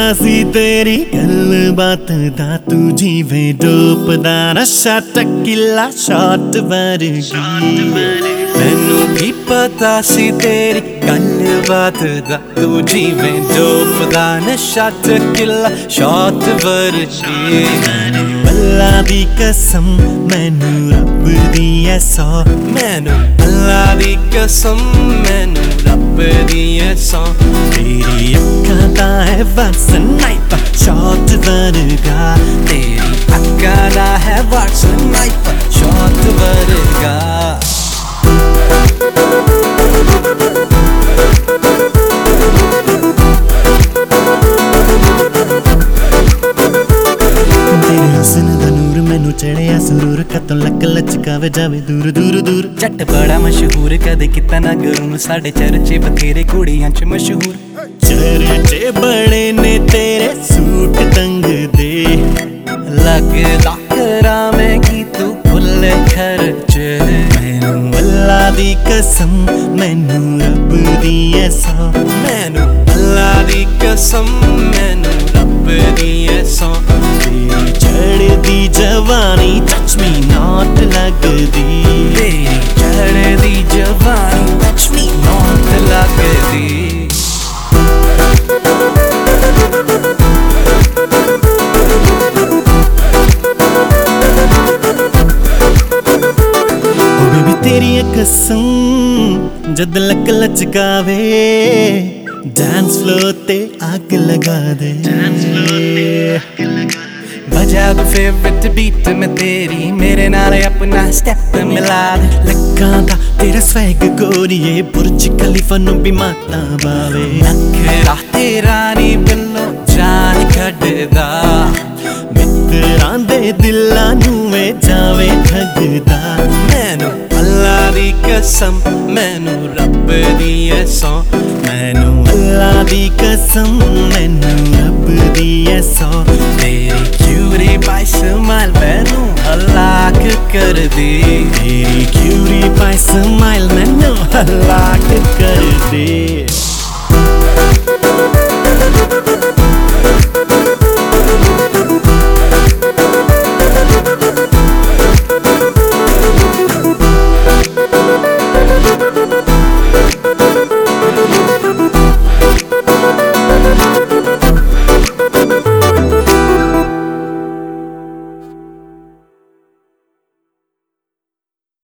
सी तेरी गलबात दा तू जीवे डोप दा नशा टकीला शॉट वर्गी मैनू भी पता सी तेरी गलबात दा तू जीवे डोप दा नशा टकीला शॉट वर्गी अल्लाह दी कसम मैनू रब दी ऐ सौ मैनू अल्लाह दी कसम मैनू रब दी ऐ सौ तेरी अक्खां दा है बस स्नाइपर शॉट वर्गा तेरी अक्खां दा है बस स्नाइपर शॉट वर्गा तेरे हुस्न दा नूर मैनू चढ़िया सुरूर कतों लक लचकावे जावे दूर दूर दूर जट बड़ा मशहूर कदे किता ना गरूर साडे चर्चे बथेरे कुड़ियां च मशहूर चर्चे बड़े ने तेरे सूट तंग दे लगदा करावेंगी तू फुल खर्च मैनू अल्लाह दी कसम मैनू रब दी ऐ सौ मैनू अल्लाह दी कसम मैनू रब दी ऐ सौ तेरी चढ़दी जवानी टच मी नॉट लगदी तेरी चढ़दी जवानी टच मी नॉट लगदी तेरी कसम जद लक लचकावे डांस फ्लोर ते आग लगा दे बजा दो फेवरेट बीट में तेरी मेरे नाल अपना स्टेप मिला दे लक्कां दा तेरा स्वैग गोरिए बुर्ज खलीफा नू भी माता बावे नखरा तेरा नी बिल्लो जान कढदा मित्रां दे दिलां नू वे जावे ठगदा मैनू अल्लाह दी कसम मैनू रब दी ऐ सौ मैनू अल्लाह दी कसम मैनू रब दी ऐ सौ तेरी क्यूरी पाई स्माइल मैनू हलाक कर दे तेरी क्यूरी पाई स्माइल मैनू हलाक कर दे।